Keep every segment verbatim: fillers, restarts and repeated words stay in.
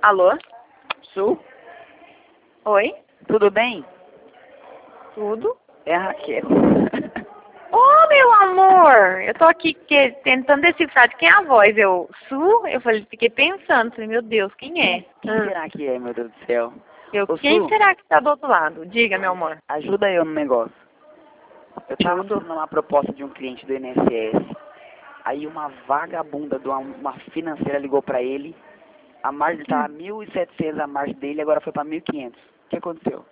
Alô? Su, Oi? tudo bem? Tudo? É a Raquel. Ô, meu amor! Eu tô aqui que, tentando decifrar de quem é a voz. Eu, Su? Eu falei, fiquei pensando, falei, meu Deus, quem é? Quem Hum. será que é, meu Deus do céu? Eu, Ô, quem Su, será que tá do outro lado? Diga, meu amor. ajuda eu no negócio. Eu tava Ajudo. fazendo uma proposta de um cliente do I N S S. Aí uma vagabunda de uma, uma financeira ligou pra ele. A margem tava mil e setecentos a margem dele, agora foi pra mil e quinhentos. O que aconteceu?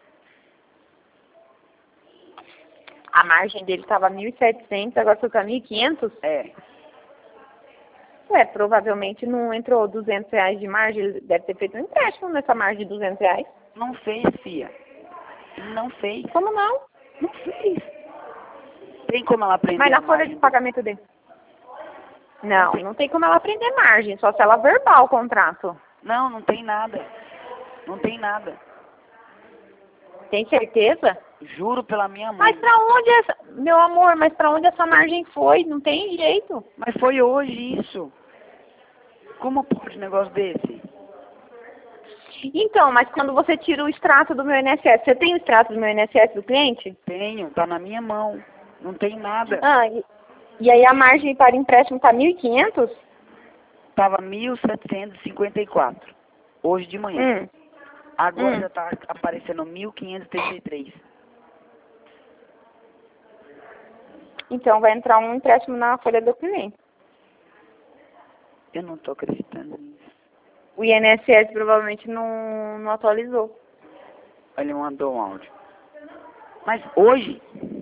A margem dele tava mil e setecentos, agora foi pra mil e quinhentos? É, Ué, provavelmente não entrou duzentos reais de margem, ele deve ter feito um empréstimo nessa margem de duzentos reais. não fez, fia. Não fez. Como não? Não fez. Tem como ela aprender Mas a na folha margem de do- pagamento dele. Não, não tem como ela aprender margem, só se ela verbal o contrato. Não, não tem nada. Não tem nada. Tem certeza? Juro pela minha Mas mãe. pra onde essa... Meu amor, mas pra onde essa margem foi? Não tem jeito. Mas foi hoje isso. Como pode um negócio desse? Então, mas quando você tira o extrato do meu I N S S, você tem o extrato do meu I N S S do cliente? Tenho, tá na minha mão. Não tem nada. Ah, e, e aí a margem para empréstimo tá mil e quinhentos? Tava mil setecentos e cinquenta e quatro. Hoje de manhã. Hum. Agora Hum. já tá aparecendo mil quinhentos e trinta e três. Então vai entrar um empréstimo na folha do cliente. Eu não tô acreditando nisso. O I N S S provavelmente não, não atualizou. Ele mandou um áudio. Mas hoje?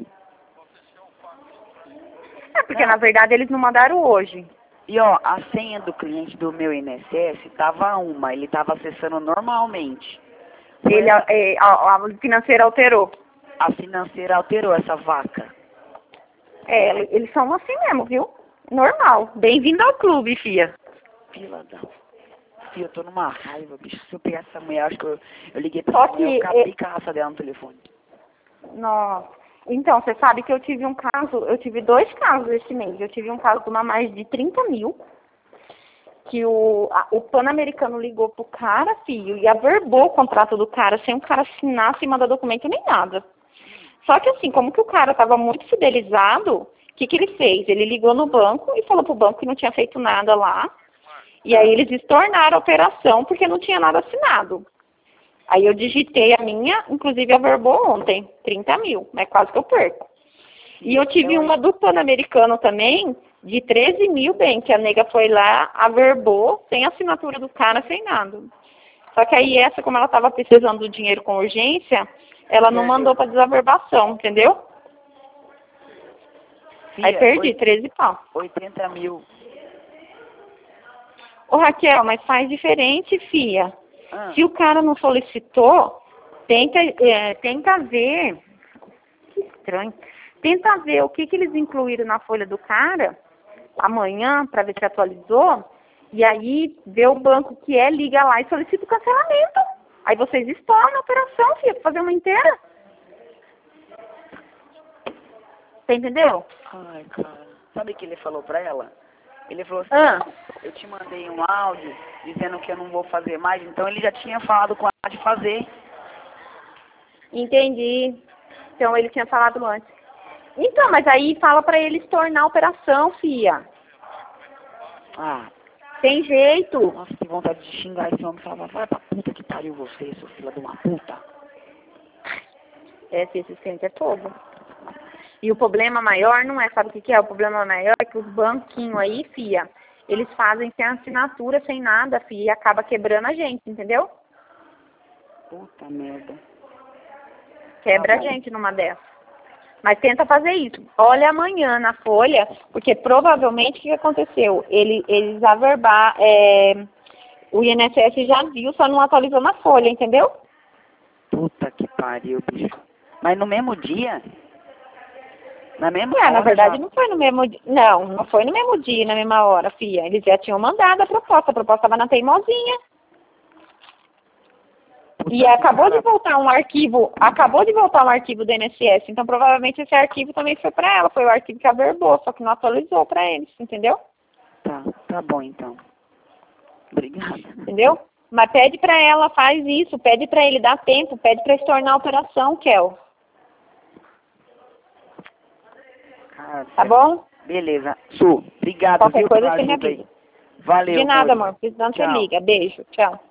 É porque Não. na verdade eles não mandaram hoje. E ó, a senha do cliente do meu I N S S tava uma. Ele tava acessando normalmente. Ele, é, a, a financeira alterou. A financeira alterou essa vaca. É, eles são assim mesmo, viu? Normal. Bem-vindo ao clube, fia. Fila da... Fia, eu tô numa raiva, bicho. Se eu pegar essa mulher, acho que eu, eu liguei pra Só essa mulher, que, eu acabei é- com a raça dela no telefone. Nossa. Então, você sabe que eu tive um caso, eu tive dois casos esse mês. Eu tive um caso de uma mais de trinta mil, que o, a- o Pan-Americano ligou pro cara, filho, e averbou o contrato do cara, sem o cara assinar, sem mandar documento nem nada. Só que assim, como que o cara estava muito fidelizado, o que, que ele fez? Ele ligou no banco e falou pro banco que não tinha feito nada lá. E aí eles estornaram a operação porque não tinha nada assinado. Aí eu digitei a minha, inclusive averbou ontem, trinta mil, mas quase que eu perco. E eu tive Eu- uma do Pan-Americano também, de treze mil, bem, que a nega foi lá, averbou, sem assinatura do cara, sem nada. Só que aí essa, como ela estava precisando do dinheiro com urgência, ela não Perdeu. mandou para desaverbação, entendeu? Fia, Aí perdi, oi- treze pau. oitenta mil. Ô Raquel, mas faz diferente, fia. Ah, Se o cara não solicitou, tenta, é, tenta ver. Que estranho. Tenta ver o que, que eles incluíram na folha do cara amanhã, para ver se atualizou. E aí, vê o banco que é, liga lá e solicita o cancelamento. Aí vocês estouram a operação, filha, pra fazer uma inteira. Você entendeu? ai, cara. Sabe o que ele falou pra ela? Ele falou assim, Ah, eu te mandei um áudio dizendo que eu não vou fazer mais, então ele já tinha falado com ela de fazer. entendi. Então ele tinha falado antes. Então, mas aí fala pra eles tornar a operação, fia. Ah, Tem jeito. nossa, que vontade de xingar esse homem. Falava, vai pra puta que pariu você, seu filho de uma puta. É, esse cliente é todo. E o problema maior não é, sabe o que, que é? O problema maior é que os banquinhos aí, fia, eles fazem sem assinatura, sem nada, fia, e acaba quebrando a gente, entendeu? Puta merda. Quebra a Tá bom. gente numa dessas. Mas tenta fazer isso. Olha amanhã na folha, porque provavelmente o que aconteceu? Ele, eles averbar, é, o I N S S já viu, só não atualizou na folha, entendeu? Puta que pariu, bicho. Mas no mesmo dia? Na mesma É, hora na verdade já? não foi no mesmo dia. Não, não foi no mesmo dia, na mesma hora, fia. Eles já tinham mandado a proposta. A proposta estava na teimosinha. Puta E que acabou de cara- voltar um arquivo, acabou de voltar um arquivo do I N S S. Então provavelmente esse arquivo também foi para ela. Foi o arquivo que averbou, só que não atualizou para eles, entendeu? Tá, tá bom então. Obrigada. Entendeu? Mas pede pra ela, faz isso, pede pra ele, dá tempo, pede pra estornar a operação, Kel. Cara, Tá bom? beleza. Su, obrigado, Qualquer viu, coisa pela você me ajuda aí. avisa. Valeu, De nada, amor. amor. Precisando, você Tchau. liga. Beijo. Tchau.